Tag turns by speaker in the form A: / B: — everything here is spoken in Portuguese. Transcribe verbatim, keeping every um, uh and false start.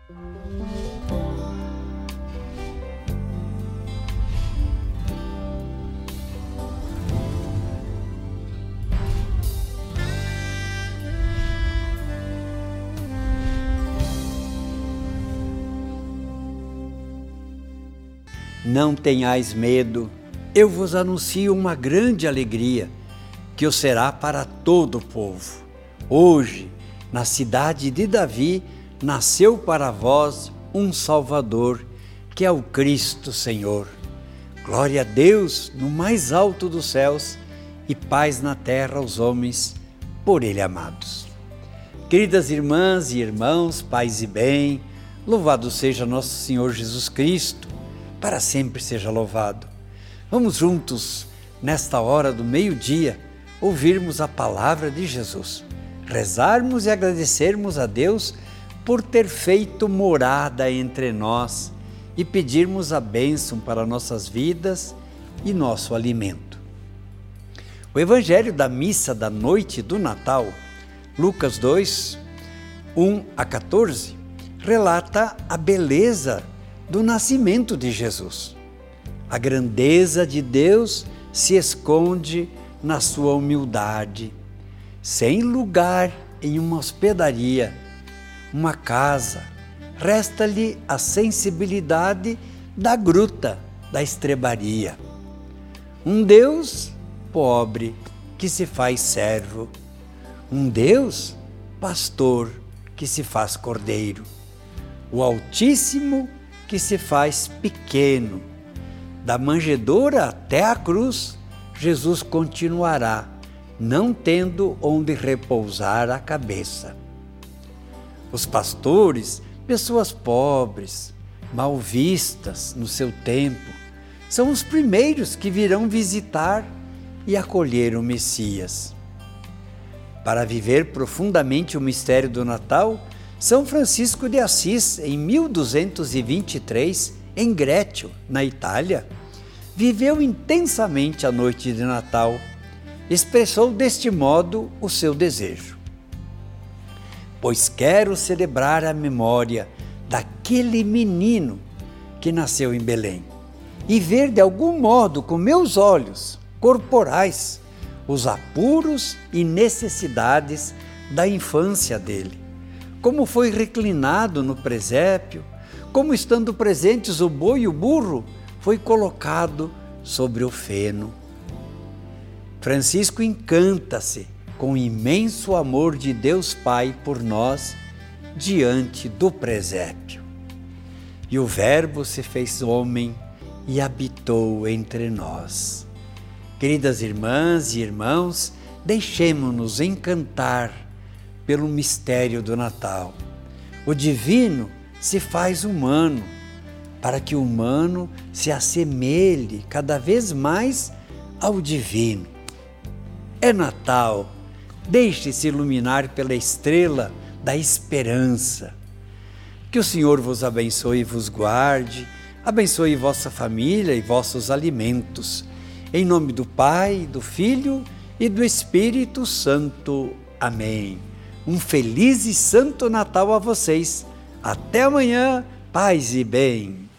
A: Não tenhais medo, eu vos anuncio uma grande alegria, que o será para todo o povo. Hoje, na cidade de Davi, nasceu para vós um Salvador, que é o Cristo Senhor. Glória a Deus no mais alto dos céus e paz na terra aos homens por Ele amados. Queridas irmãs e irmãos, paz e bem, louvado seja nosso Senhor Jesus Cristo, para sempre seja louvado. Vamos juntos, nesta hora do meio-dia, ouvirmos a palavra de Jesus, rezarmos e agradecermos a Deus por ter feito morada entre nós e pedirmos a bênção para nossas vidas e nosso alimento. O Evangelho da missa da noite do Natal, Lucas dois, um a quatorze, relata a beleza do nascimento de Jesus. A grandeza de Deus se esconde na sua humildade. Sem lugar em uma hospedaria, uma casa, resta-lhe a sensibilidade da gruta, da estrebaria. Um Deus pobre que se faz servo, um Deus pastor que se faz cordeiro, o Altíssimo que se faz pequeno. Da manjedoura até a cruz, Jesus continuará, não tendo onde repousar a cabeça. Os pastores, pessoas pobres, mal vistas no seu tempo, são os primeiros que virão visitar e acolher o Messias. Para viver profundamente o mistério do Natal, São Francisco de Assis, em mil duzentos e vinte e três, em Grécio, na Itália, viveu intensamente a noite de Natal. Expressou deste modo o seu desejo: pois quero celebrar a memória daquele menino que nasceu em Belém e ver de algum modo com meus olhos corporais os apuros e necessidades da infância dele. Como foi reclinado no presépio, como estando presentes o boi e o burro, foi colocado sobre o feno. Francisco encanta-se com o imenso amor de Deus Pai por nós diante do presépio. E o Verbo se fez homem e habitou entre nós. Queridas irmãs e irmãos, deixemo-nos encantar pelo mistério do Natal. O divino se faz humano, para que o humano se assemelhe cada vez mais ao divino. É Natal, deixe-se iluminar pela estrela da esperança. Que o Senhor vos abençoe e vos guarde, abençoe vossa família e vossos alimentos. Em nome do Pai, do Filho e do Espírito Santo. Amém. Um feliz e santo Natal a vocês. Até amanhã, paz e bem.